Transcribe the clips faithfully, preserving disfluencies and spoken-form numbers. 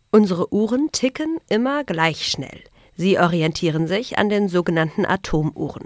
Unsere Uhren ticken immer gleich schnell. Sie orientieren sich an den sogenannten Atomuhren.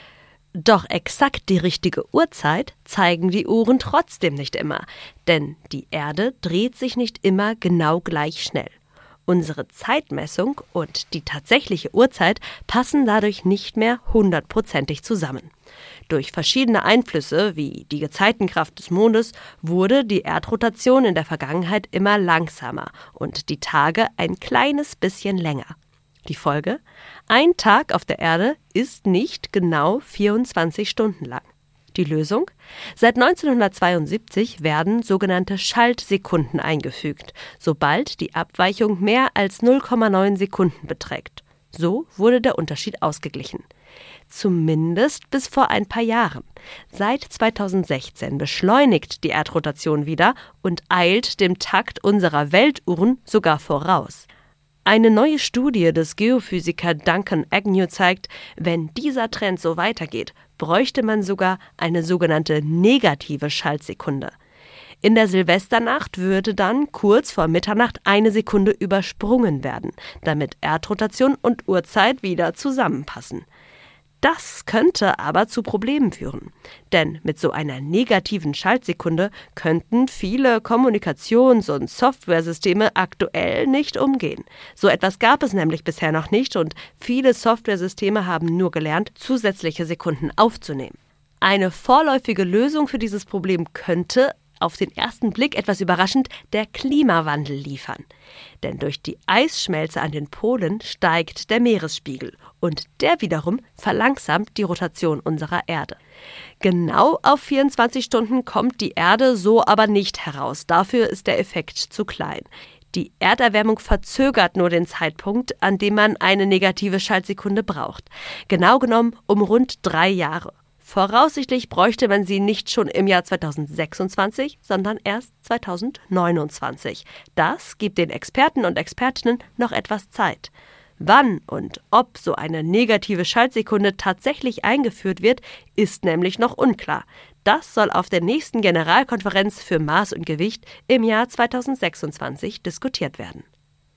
Doch exakt die richtige Uhrzeit zeigen die Uhren trotzdem nicht immer, denn die Erde dreht sich nicht immer genau gleich schnell. Unsere Zeitmessung und die tatsächliche Uhrzeit passen dadurch nicht mehr hundertprozentig zusammen. Durch verschiedene Einflüsse, wie die Gezeitenkraft des Mondes, wurde die Erdrotation in der Vergangenheit immer langsamer und die Tage ein kleines bisschen länger. Die Folge? Ein Tag auf der Erde ist nicht genau vierundzwanzig Stunden lang. Die Lösung? Seit neunzehnhundertzweiundsiebzig werden sogenannte Schaltsekunden eingefügt, sobald die Abweichung mehr als null Komma neun Sekunden beträgt. So wurde der Unterschied ausgeglichen. Zumindest bis vor ein paar Jahren. Seit zweitausendsechzehn beschleunigt die Erdrotation wieder und eilt dem Takt unserer Weltuhren sogar voraus. Eine neue Studie des Geophysikers Duncan Agnew zeigt, wenn dieser Trend so weitergeht, bräuchte man sogar eine sogenannte negative Schaltsekunde. In der Silvesternacht würde dann kurz vor Mitternacht eine Sekunde übersprungen werden, damit Erdrotation und Uhrzeit wieder zusammenpassen. Das könnte aber zu Problemen führen, denn mit so einer negativen Schaltsekunde könnten viele Kommunikations- und Softwaresysteme aktuell nicht umgehen. So etwas gab es nämlich bisher noch nicht und viele Softwaresysteme haben nur gelernt, zusätzliche Sekunden aufzunehmen. Eine vorläufige Lösung für dieses Problem könnte, auf den ersten Blick etwas überraschend, der Klimawandel liefern. Denn durch die Eisschmelze an den Polen steigt der Meeresspiegel und der wiederum verlangsamt die Rotation unserer Erde. Genau auf vierundzwanzig Stunden kommt die Erde so aber nicht heraus. Dafür ist der Effekt zu klein. Die Erderwärmung verzögert nur den Zeitpunkt, an dem man eine negative Schaltsekunde braucht. Genau genommen um rund drei Jahre. Voraussichtlich bräuchte man sie nicht schon im Jahr zweitausendsechsundzwanzig, sondern erst zweitausendneunundzwanzig. Das gibt den Experten und Expertinnen noch etwas Zeit. Wann und ob so eine negative Schaltsekunde tatsächlich eingeführt wird, ist nämlich noch unklar. Das soll auf der nächsten Generalkonferenz für Maß und Gewicht im Jahr zweitausendsechsundzwanzig diskutiert werden.